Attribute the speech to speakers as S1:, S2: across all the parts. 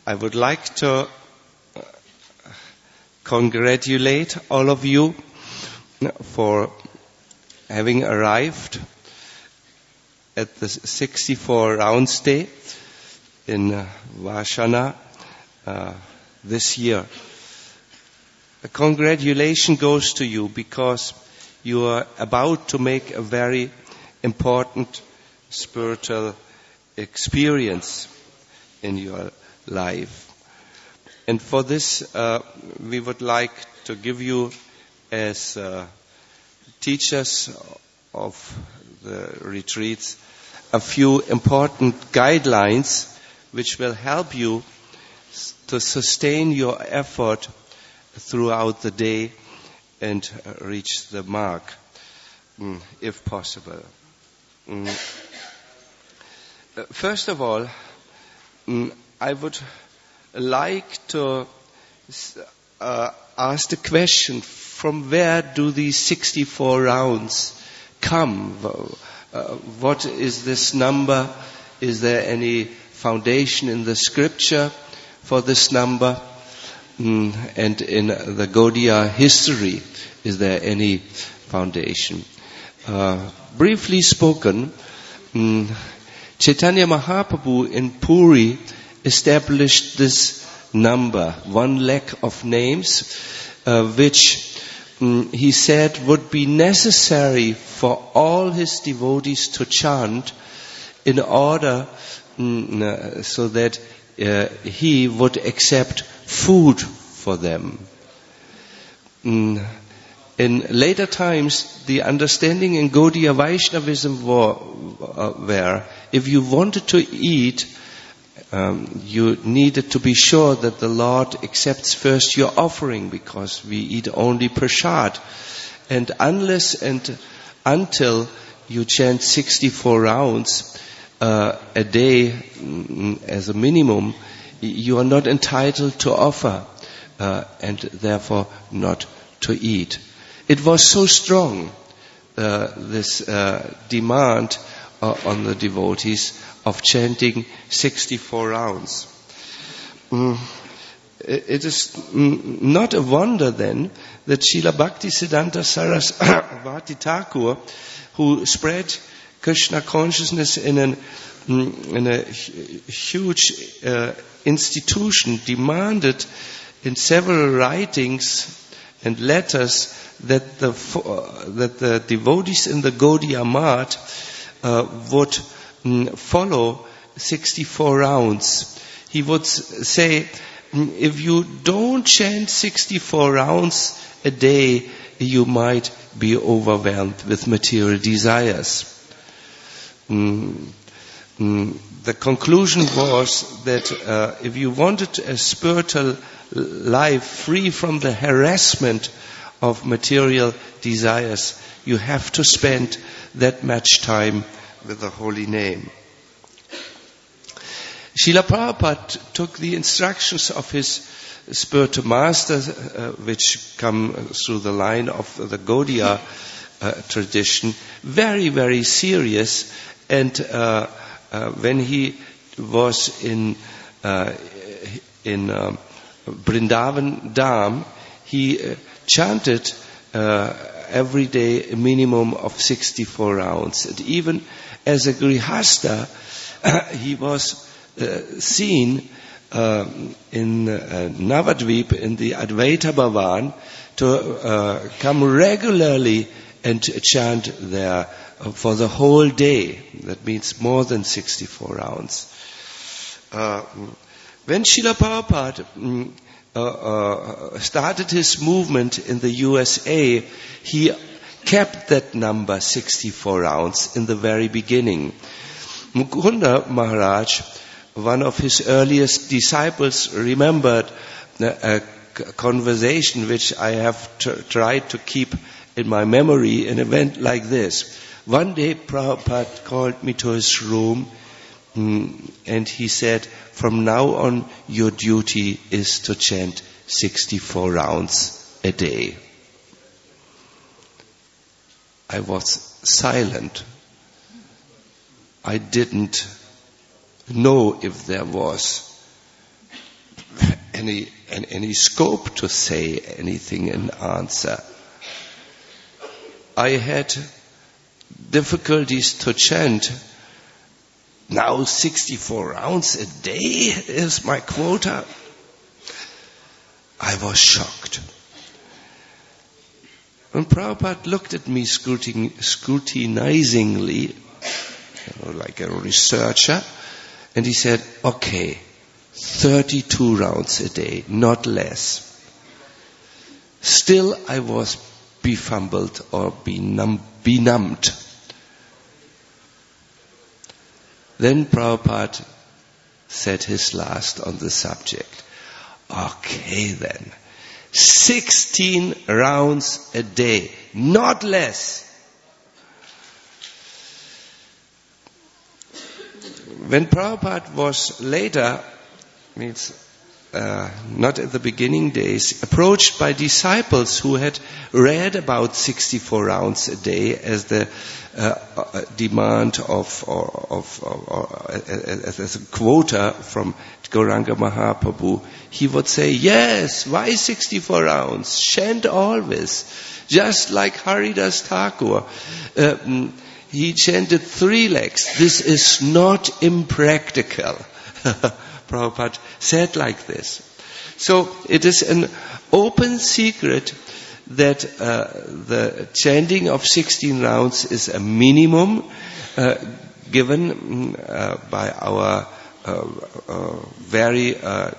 S1: I would like to congratulate all of you for having arrived at the 64 Rounds Day in Varshana this year. A congratulation goes to you because you are about to make a very important spiritual experience in your life. And for this, we would like to give you, as teachers of the retreats, a few important guidelines which will help you to sustain your effort throughout the day and reach the mark, if possible. First of all, I would like to ask the question, from where do these 64 rounds come? What is this number? Is there any foundation in the scripture for this number? And in the Gaudiya history, is there any foundation? Briefly spoken, Chaitanya Mahaprabhu in Puri established this number, 1 lakh of names, which he said would be necessary for all his devotees to chant in order so that he would accept food for them. In later times, the understanding in Gaudiya Vaishnavism were if you wanted to eat, you needed to be sure that the Lord accepts first your offering, because we eat only prasad. And unless and until you chant 64 rounds a day as a minimum, you are not entitled to offer and therefore not to eat. It was so strong, this demand on the devotees of chanting 64 rounds. It is not a wonder then that Srila Bhaktisiddhanta Sarasvati Thakur, who spread Krishna consciousness in a huge institution, demanded in several writings and letters that the devotees in the Gaudiya Math would follow 64 rounds. He would say, if you don't chant 64 rounds a day, you might be overwhelmed with material desires. The conclusion was that if you wanted a spiritual life free from the harassment of material desires, you have to spend that much time with the holy name. Srila Prabhupada took the instructions of his spiritual master, which come through the line of the Gaudiya tradition, very, very serious. And when he was in Vrindavan Dham, he chanted every day a minimum of 64 rounds. And even as a grihastha, he was seen in Navadvip, in the Advaita Bhavan, to come regularly and chant there for the whole day. That means more than 64 rounds. When Srila Prabhupada started his movement in the USA, he kept that number 64 rounds in the very beginning. Mukunda Maharaj, one of his earliest disciples, remembered a conversation which I have tried to keep in my memory, and it went like this. One day Prabhupada called me to his room and he said, from now on your duty is to chant 64 rounds a day. I was silent. I didn't know if there was any scope to say anything in answer. I had difficulties to chant. Now 64 rounds a day is my quota. I was shocked. When Prabhupada looked at me scrutinizingly, like a researcher, and he said, okay, 32 rounds a day, not less. Still I was befumbled or benumbed. Then Prabhupada said his last on the subject. Okay then, 16 rounds a day, not less. When Prabhupada was later, not at the beginning days, approached by disciples who had read about 64 rounds a day as the demand of as a quota from Gauranga Mahaprabhu, he would say, yes, why 64 rounds? Chant always. Just like Haridas Thakur. He chanted 3 legs. This is not impractical. Prabhupada said like this. So it is an open secret that the chanting of 16 rounds is a minimum given by our very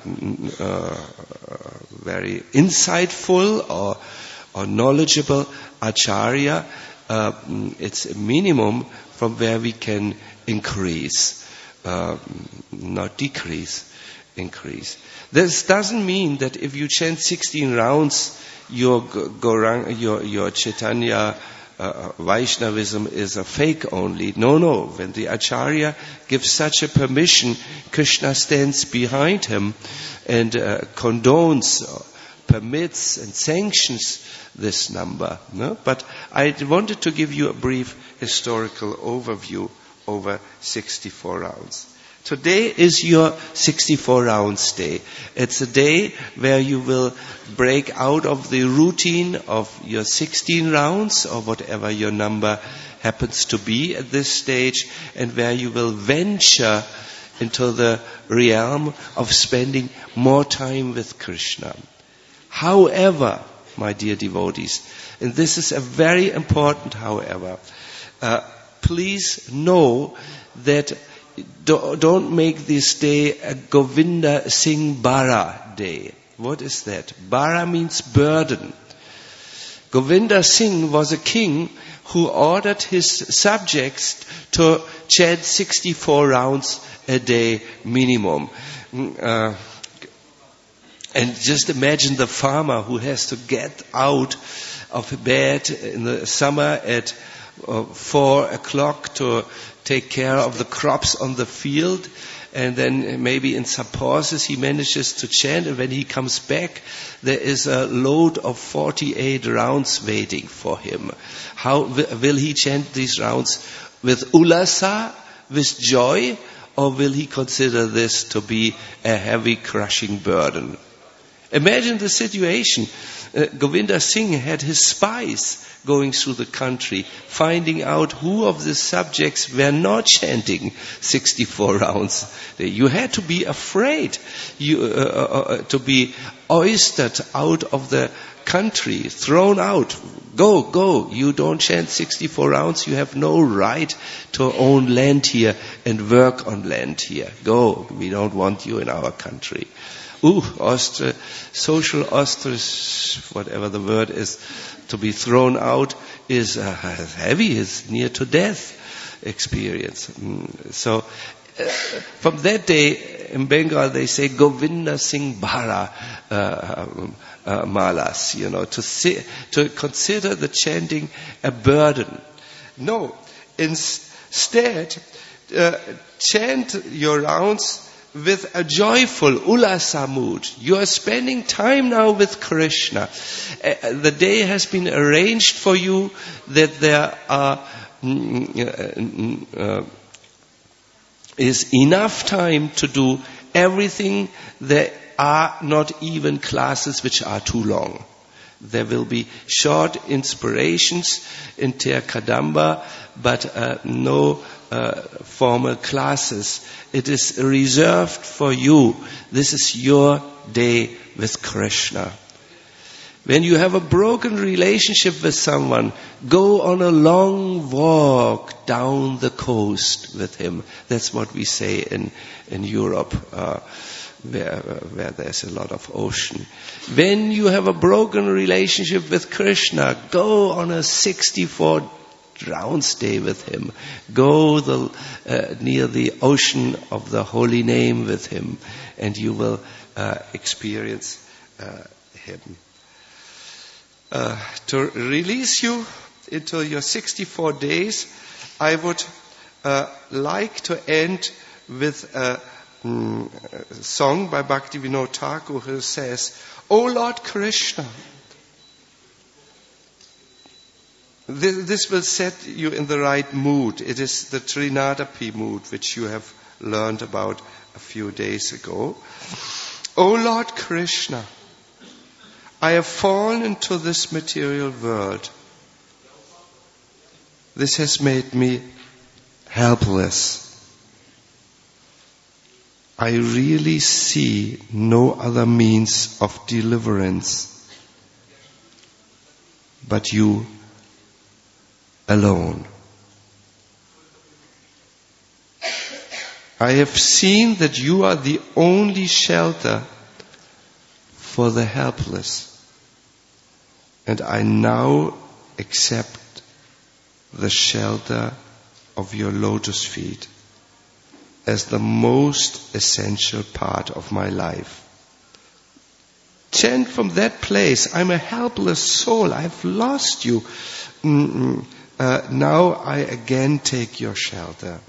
S1: insightful or knowledgeable acharya. It's a minimum from where we can increase, not decrease, increase. This doesn't mean that if you chant 16 rounds, your Chaitanya Vaishnavism is a fake only. No. When the Acharya gives such a permission, Krishna stands behind him and condones, permits and sanctions this number. No? But I wanted to give you a brief historical overview over 64 rounds. Today is your 64 rounds day. It's a day where you will break out of the routine of your 16 rounds or whatever your number happens to be at this stage, and where you will venture into the realm of spending more time with Krishna. However, my dear devotees, and this is a very important however, please know that don't make this day a Govinda Singh Bara day. What is that? Bara means burden. Govinda Singh was a king who ordered his subjects to chant 64 rounds a day minimum. And just imagine the farmer who has to get out of bed in the summer at 4 o'clock to take care of the crops on the field, and then maybe in some pauses he manages to chant, and when he comes back there is a load of 48 rounds waiting for him. How will he chant these rounds? With ulasa, with joy, or will he consider this to be a heavy crushing burden? Imagine the situation. Govinda Singh had his spies going through the country, finding out who of the subjects were not chanting 64 rounds. You had to be afraid to be oystered out of the country, thrown out. Go, you don't chant 64 rounds, you have no right to own land here and work on land here. Go, we don't want you in our country. Social ostrich, whatever the word is, to be thrown out is heavy, is near to death experience. So, from that day in Bengal they say Govinda Singh Bara malas, to consider the chanting a burden. No, instead, chant your rounds with a joyful ulasa mood. You are spending time now with Krishna. The day has been arranged for you that there is enough time to do everything. There are not even classes which are too long. There will be short inspirations in Ter Kadamba, but no formal classes. It is reserved for you. This is your day with Krishna. When you have a broken relationship with someone, go on a long walk down the coast with him. That's what we say in Europe, where there's a lot of ocean. When you have a broken relationship with Krishna, go on a 64 rounds day with him. Go near the ocean of the holy name with him, and you will experience him. To release you into your 64 days, I would like to end with a song by Bhaktivinoda Thakur who says, "O Lord Krishna." This will set you in the right mood. It is the Trinadapi mood which you have learned about a few days ago. O Lord Krishna, I have fallen into this material world. This has made me helpless. I really see no other means of deliverance but you alone. I have seen that you are the only shelter for the helpless, and I now accept the shelter of your lotus feet as the most essential part of my life. Chant from that place, I'm a helpless soul, I've lost you. Now I again take your shelter.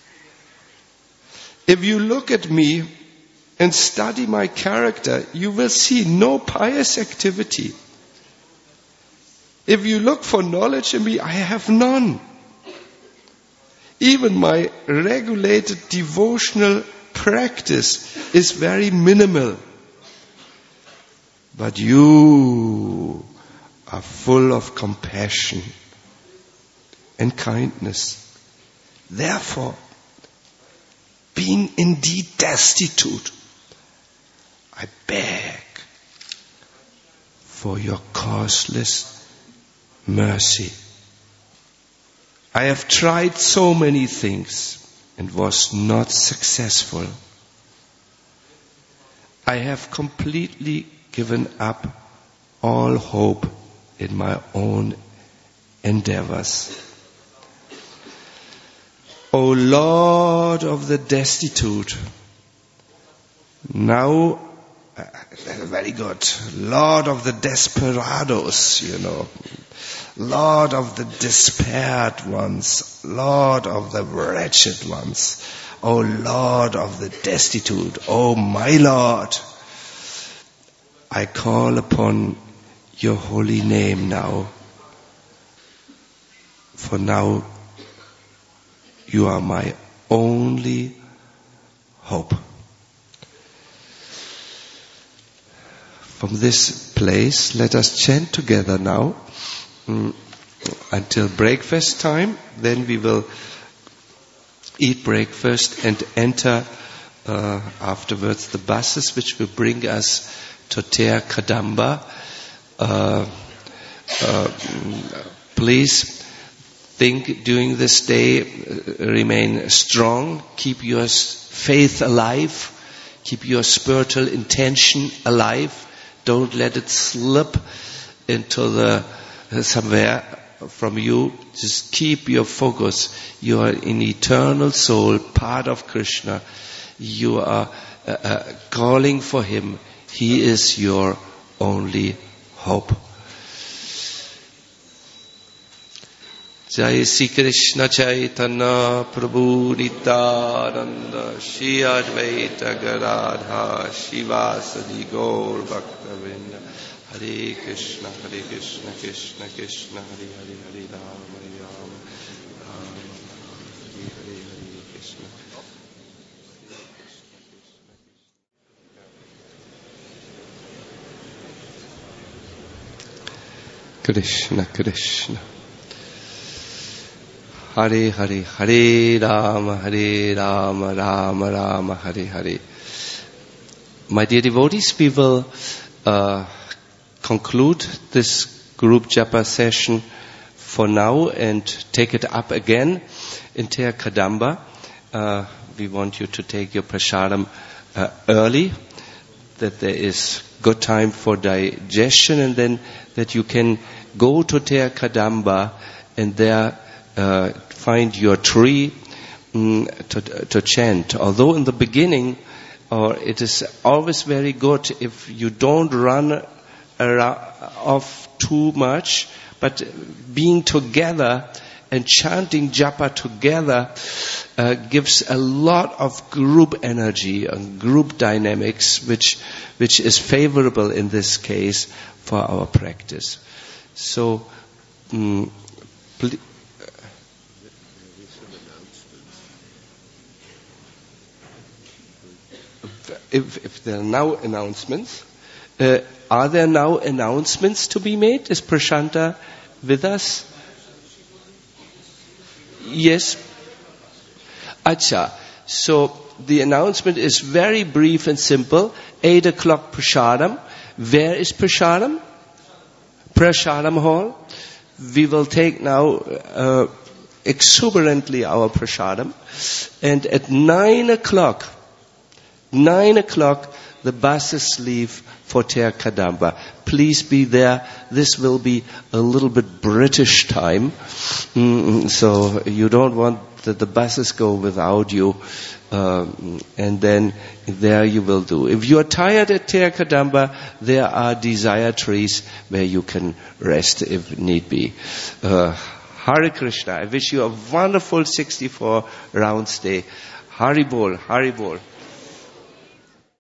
S1: If you look at me and study my character, you will see no pious activity. If you look for knowledge in me, I have none. Even my regulated devotional practice is very minimal. But you are full of compassion and kindness. Therefore, being indeed destitute, I beg for your causeless mercy. I have tried so many things and was not successful. I have completely given up all hope in my own endeavors. O Lord of the destitute, now, very good, Lord of the desperados, Lord of the despaired ones, Lord of the wretched ones, O Lord of the destitute, O my Lord, I call upon your holy name now, for now you are my only hope. From this place, let us chant together now until breakfast time. Then we will eat breakfast and enter afterwards the buses which will bring us to Ter Kadamba. Please think during this day, remain strong, keep your faith alive, keep your spiritual intention alive. Don't let it slip into somewhere from you. Just keep your focus. You are an eternal soul, part of Krishna. You are calling for Him. He is your only hope. Jai Sri Krishna Chaitanya Prabhu Nityananda Shri Advaita Gadadhar Shivasadi Gaur Bhaktavinda Hare Krishna Krishna Krishna Hare Hare Hare Rama Rama Hare Hare Krishna. Krishna Krishna. Hare Hare, Hare Rama, Rama Rama, Hare Hare. My dear devotees, we will conclude this group japa session for now and take it up again in Ter Kadamba. We want you to take your prasadam early, that there is good time for digestion, and then that you can go to Ter Kadamba and there find your tree to chant. Although in the beginning, it is always very good if you don't run off too much, but being together and chanting japa together gives a lot of group energy and group dynamics, which is favorable in this case for our practice. So, if there are now announcements, are there now announcements to be made? Is Prashanta with us? Yes. Acha. So the announcement is very brief and simple. 8 o'clock prasadam. Where is prasadam? Prasadam hall. We will take now exuberantly our prasadam. And at 9 o'clock, the buses leave for Ter Kadamba. Please be there. This will be a little bit British time. So you don't want that the buses go without you. And then there you will do. If you are tired at Ter Kadamba, there are desire trees where you can rest if need be. Hare Krishna. I wish you a wonderful 64 rounds day. Hari Bol, Hari Bol.